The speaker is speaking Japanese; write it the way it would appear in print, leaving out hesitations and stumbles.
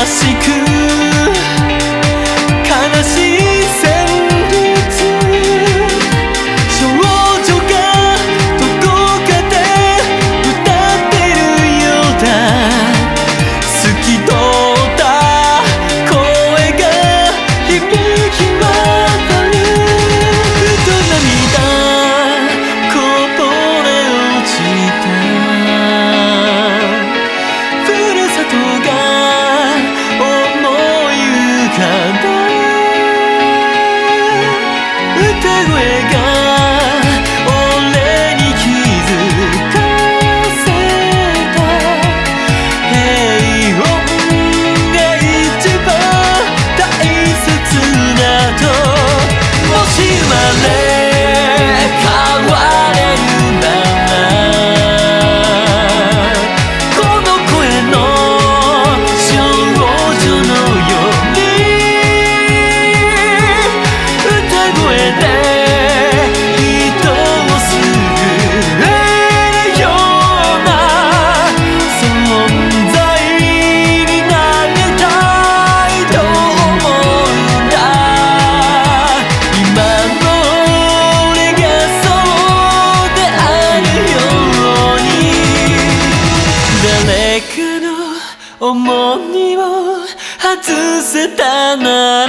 しく悲しい旋律少女がどこかで歌ってるようだ透き通った声が響き渡るふと涙こぼれ落ちたふるさとが思い浮かんだ歌声が俺に気づかせた平穏が一番大切だともし生まれ変われるならこの声の少女のように歌声で人を救えるような存在になりたいと思うんだ今の俺がそうであるように誰かの重荷を外せたなら